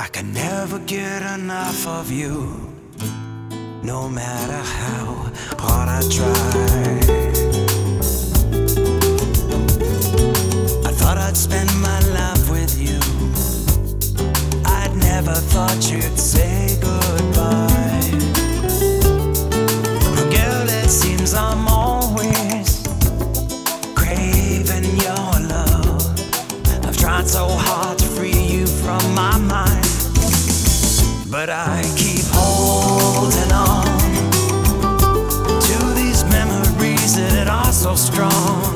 I can never get enough of you, no matter how hard I try. I thought I'd spend my life with you. I'd never thought you'd say goodbye. Girl, it seems I'm always craving your love. I've tried so hard to free you from my mind, but I keep holding on to these memories that are so strong.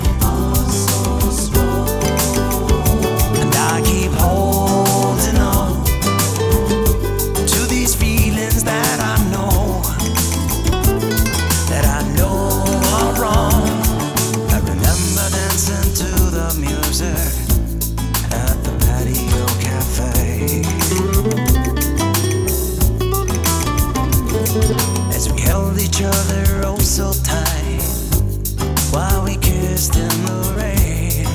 And I keep holding on to these feelings that I know are wrong. I remember dancing to the music at the patio cafe, as we held each other oh so tight while we kissed in the rain.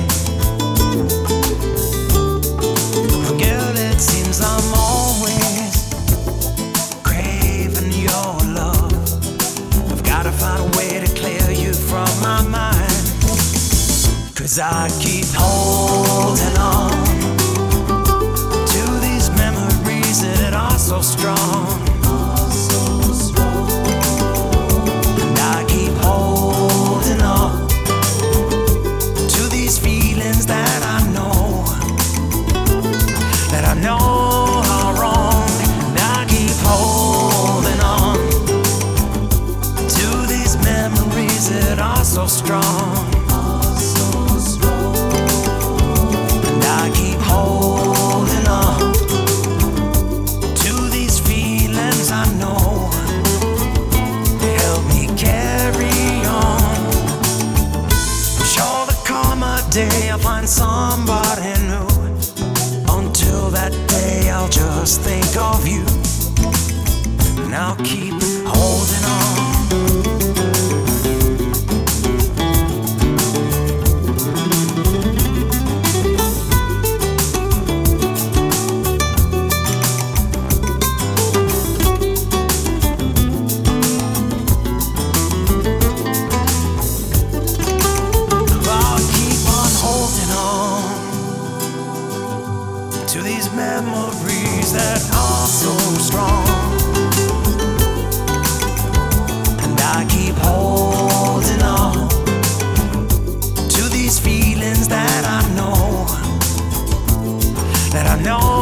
Girl, it seems I'm always craving your love. I've gotta find a way to clear you from my mind, 'cause I keep holding on to these memories that are so strong. And I keep holding on to these feelings that I know are wrong. And I keep holding on to these memories that are so strong. And I keep holding on to these feelings I know help me carry on. I'm sure there come a day I'll find somebody new. Until that day I'll just think of you, and I'll keep holding on. To these memories that are so strong. And I keep holding on to these feelings that I know